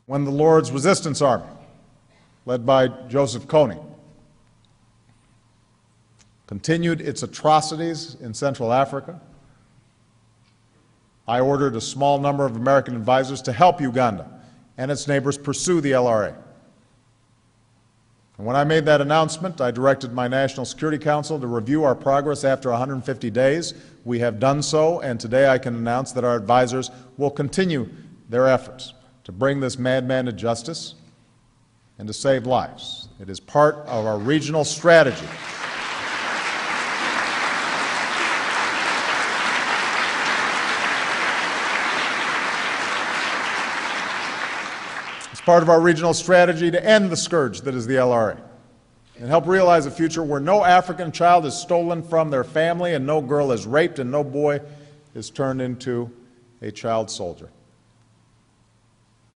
when the Lord's Resistance Army, led by Joseph Kony, continued its atrocities in Central Africa, I ordered a small number of American advisors to help Uganda and its neighbors pursue the LRA. And when I made that announcement, I directed my National Security Council to review our progress after 150 days. We have done so, and today I can announce that our advisors will continue their efforts to bring this madman to justice and to save lives. It is part of our regional strategy. It's part of our regional strategy to end the scourge that is the LRA and help realize a future where no African child is stolen from their family and no girl is raped and no boy is turned into a child soldier.